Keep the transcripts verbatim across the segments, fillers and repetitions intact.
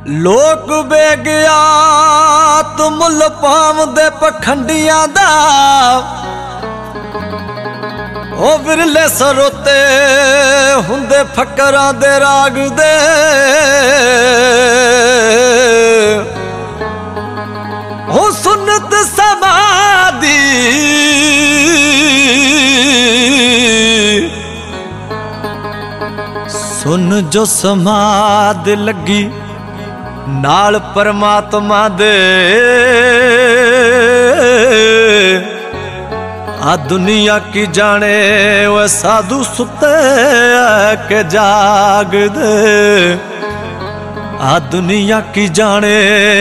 लोक बेगिया तू मुल पाम दे पखंडियां दा ओ विरले सरोते हुंदे फकरां दे राग दे हो सुन्नत समादी सुन जो समाद लगी नाल परमात्मा दे आ दुनिया की जाने वो साधु सुते के जाग दे आ दुनिया की जाने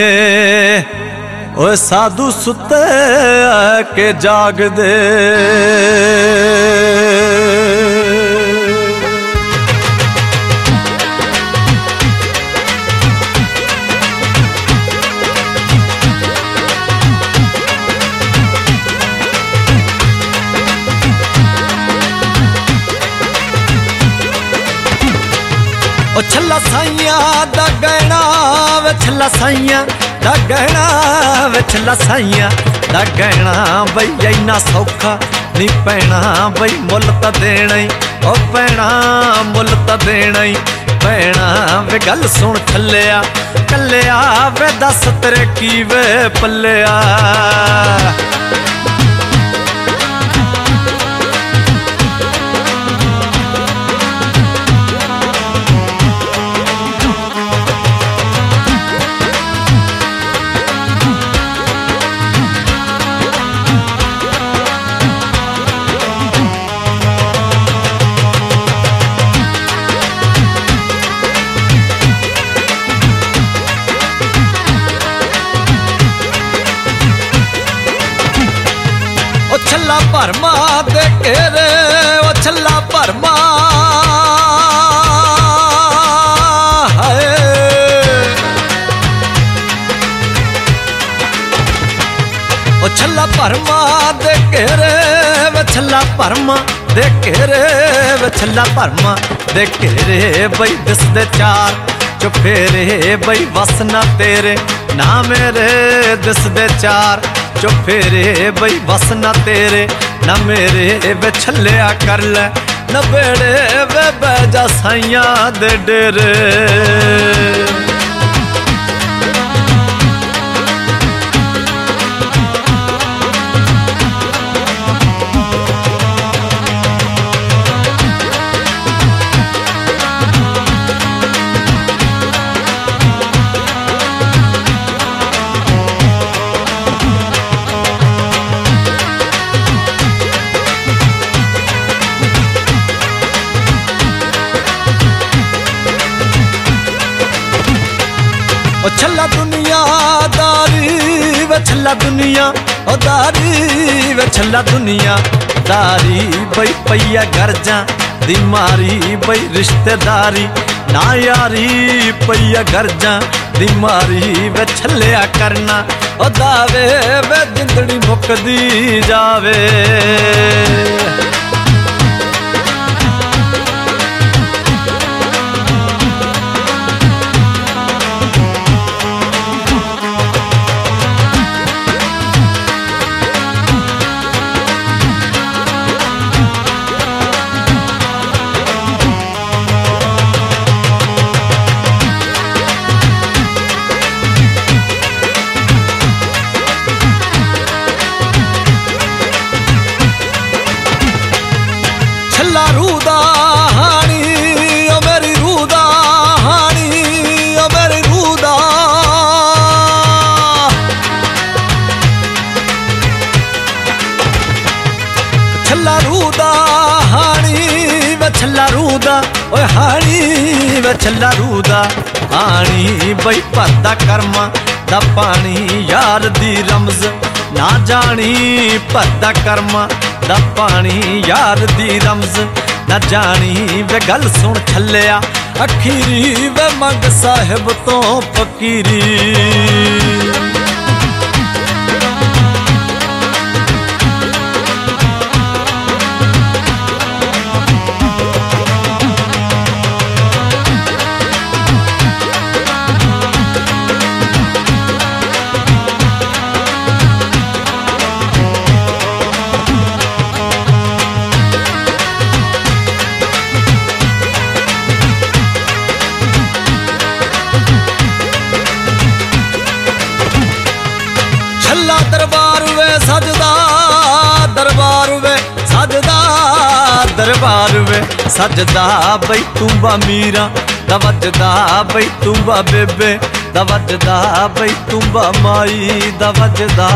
वो साधु सुते के जाग दे। ओ छला साइया दा गहना वे छला साइया दा गहना वे छला साइया दा गहना बई इन्ना सौखा नी पैना बई मुल तां देना ही ओ पैना मुल तां देना ही पैना वे गल सुन छलिया कलिया वे दस तेरे की वे पलिया ओ छला भरमा दे घेरे ओ छला भरमा हाय ओ छला भरमा दे घेरे वे छला भरमा दे घेरे वे छला भरमा दे घेरे बई दिसदे चार चुफेरे बई वस ना तेरे ना मेरे दिसदे चार चुफेरे बई बस ना तेरे ना मेरे वे छलिया कर ले न बेड़े वे बैजा साइया दे डेरे। ओ छला दुनिया दारी वे छला दुनिया ओ दारी वे छला दुनिया दारी बई पैया गर्जा दी मारी बई रिश्तेदारी ना यारी पैया गर्जा दी मारी वे छलिया करना ओ दावे वे जिंदड़ी मुकदी जावे। छला रूदा हानी ओ मेरी रूदा हानी ओ मेरी रूदा छला रूदा हानी वे छला रूदा ओए हानी वे छला रूदा हानी बई भरदा कर्मा दा पानी यार दी रमज ना जानी भरदा कर्मा दा पानी यार दी रमज ना जानी वे गल सुन छलिया अखीरी वे मंग साहिब तो फकीरी। पार वे सजदा बई तूंबा मीरा दा वजदा बई तूंबा बेबे दा वजदा बई तूंबा माई दा वजदा।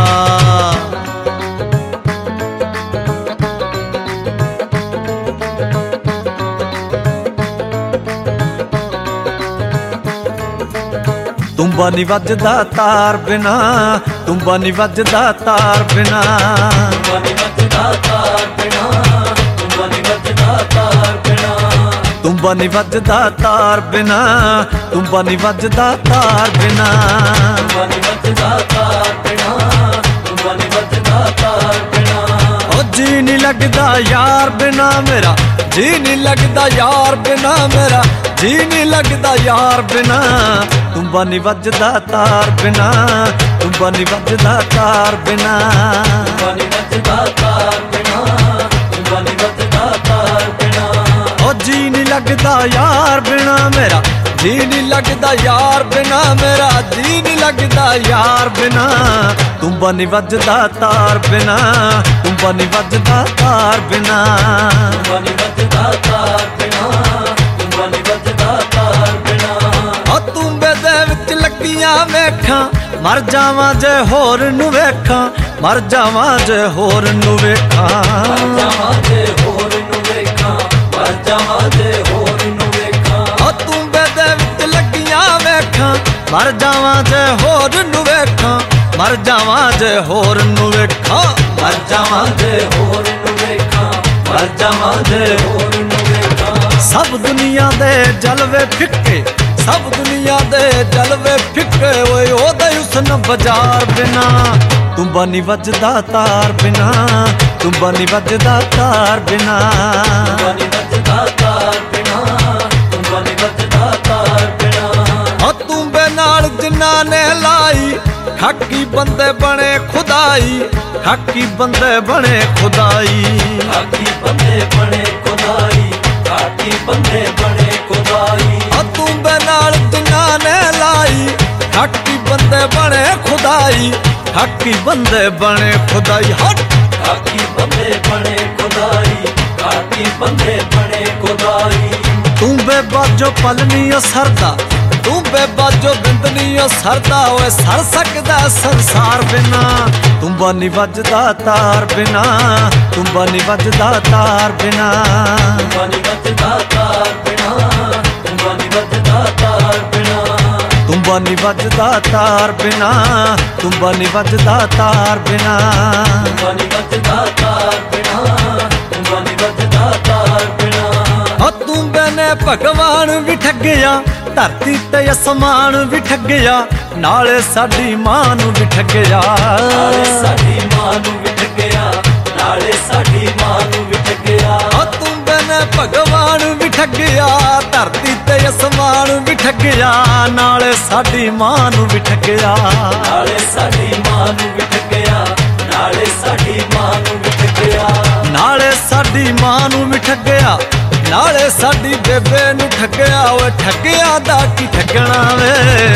तूंबा नी वजदा तार बिना तूंबा नी वजदा तार बिना तूंबा नी वजदा तार बिना तूंबा नी वजदा तार बिना तूंबा नी वजदा तार बिना तूंबा नी वजदा तार बिना तूंबा नी वजदा तार बिना तूंबा नी वजदा तार बिना। ओ जी नी लगदा यार बिना मेरा जी नी लगदा यार बिना मेरा जी नी लगदा यार बिना तूंबा नी वजदा तार बिना तूंबा नी वजदा तार बिना तूंबा नी वजदा तार बिना तूंबा नी वजदा तार बिना। ओ जी नी लगदा यार बिना मेरा जी नी लगदा यार बिना मेरा जी नी लगदा यार बिना तूंबा नी वजदा तार बिना तूंबा नी वजदा तार बिना तूंबा नी वजदा तार बिना तूंबा नी वजदा तार बिना। ओ तूंबे दे विच लगियां वेखां मर जावां जे होर नूं वेखां मर जावां जे होर नूं वेखां मर जावां जे होर नूं वेखां मर जावां जे होर नूं वेखां। ओ तूंबे दे विच लगियां वेखां मर जावां जे होर नूं वेखां मर जावां जे होर नूं वेखां मर जावां जे होर नूं वेखां मर जावां जे होर नूं वेखां। सब दुनिया दे जलवे फिक्के सब दुनिया दे जलवे फिक्के ओए ओदे हुस्न बाजार बिना तूंबा नी वजदा तार बिना तूंबा नी वजदा तार बिना तूंबा नी वजदा तार बिना तूंबा नी वजदा तार बिना। ओ तूंबे नाल जिन्ना ने लाई खाकी बंदे बने खुदाई खाकी बंदे बने खुदाई खाकी बंदे बने खुदाई खाकी बंदे बने खुदाई। ओ तूंबे नाल जिन्ना ने लाई खाकी बंदे बने खुदाई खाकी बंदे बने खुदाई हट खाकी बंदे बने खुदाई खाकी बंदे बने खुदाई। तूंबे बाजो पलनी ओ सरदा तूंबे बाजो बिंदनी ओ सरदा ओए सर सकदा संसार बिना तूंबा नी वजदा तार बिना तूंबा नी वजदा तार बिना तूंबा नी वजदा तार बिना तूंबा नी वजदा तार बिना तूंबा नी वजदा तार बिना तूंबा नी वजदा तार बिना तूंबा नी वजदा तार बिना तूंबा नी वजदा तार बिना। ओ तूंबे ने भगवान भी ठगिया धरती ते असमान भी ठगिया नाले साडी मां नूं भी ठगिया नाले साडी मां नूं भी ठगिया नाले साडी मां नूं भी ठगिया। ओ तूंबे ने भगवान भी ठगिया धरती ते असमान भी ठगिया नाले साडी मां नूं भी ठगिया नाले साडी मां नूं भी ठगिया नाले साडी मां नूं भी ठगिया नाले साडी मां नूं भी ठगिया नाले साडी बेबे नूं ठगिया ओए ठगिया दा की ठगना वे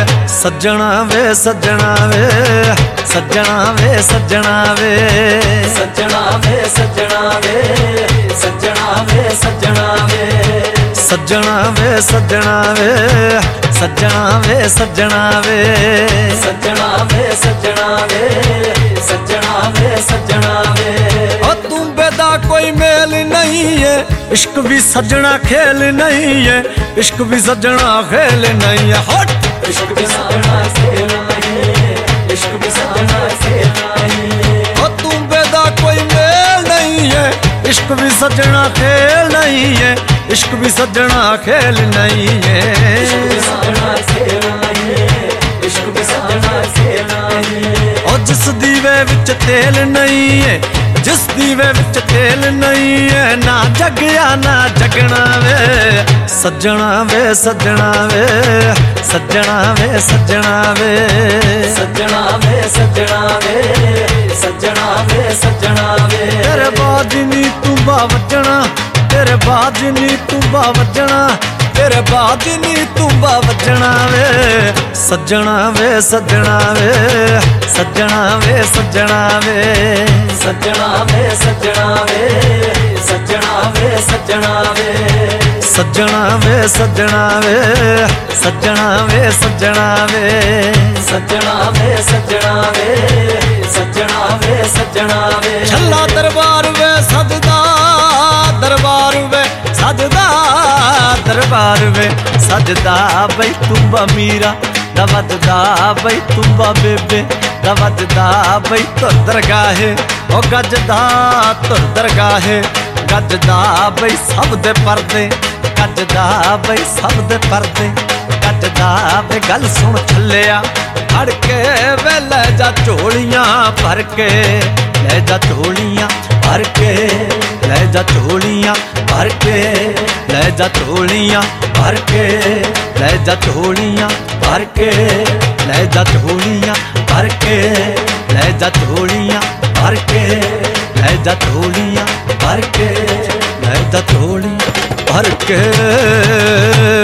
सज्जणा वे सज्जणा वे सज्जणा वे सज्जणा वे सज्जणा वे सज्जणा वे सज्जणा वे सज्जणा वे सज्जणा वे सज्जणा वे सज्जणा वे सज्जणा वे सज्जणा वे सज्जणा वे सज्जणा वे सज्जणा वे। ओ तूंबे दा कोई मेल नहीं है इश्क भी सज्जणा खेल नहीं है इश्क भी सज्जणा खेल नहीं है हट इश्क भी सज्जणा खेल नहीं है इश्क भी सज्जणा खेल नहीं है। ओ तूंबे दा कोई मेल नहीं है इश्क भी सज्जणा खेल नहीं है इश्क भी सज्जणा खेल नहीं है इश्क भी सज्जणा खेल नहीं है इश्क भी सज्जणा खेल नहीं है। ओ जिस दीवे विच तेल नहीं है जिस दीवे विच तेल नहीं है ना जगया ना जगना वे सज्जणा वे सज्जणा वे सज्जणा वे सज्जणा वे सज्जणा वे सज्जणा वे सज्जणा वे सज्जणा वे। तेरे बाज नी तूंबा वजणा तेरे बाज नी तूंबा वजणा तेरे बाद नी तूंबा वजना वे सज्जना वे सज्जना वे सज्जना वे सज्जना वे सज्जना वे सज्जना वे सज्जना वे सज्जना वे सज्जना वे सज्जना वे सज्जना वे सज्जना वे सज्जना वे सज्जना वे सज्जना वे सज्जना वे छल्ला दरबार वे सजदा दरबार वे सजदा दरबार वे सजदा बई तुम्बा मीरा दवददा बई तुम्बा बेबे दवददा बई तुर दरगाहे ओ गजदा तुर दरगाहे गजदा बई सब दे पर्दे गजदा बई सब दे पर्दे गजदा बई गल सुन छलिया फड़ के वे ले जा झोलियां भर के ले जा झोलियां भर के ले जा झोलियां भर के ले जा झोलियां भर के ले जा झोलियां भर के ले जा झोलियां भर के ले जा झोलियां भर के ले जा झोलियां भर के ले जा झोलियां भर के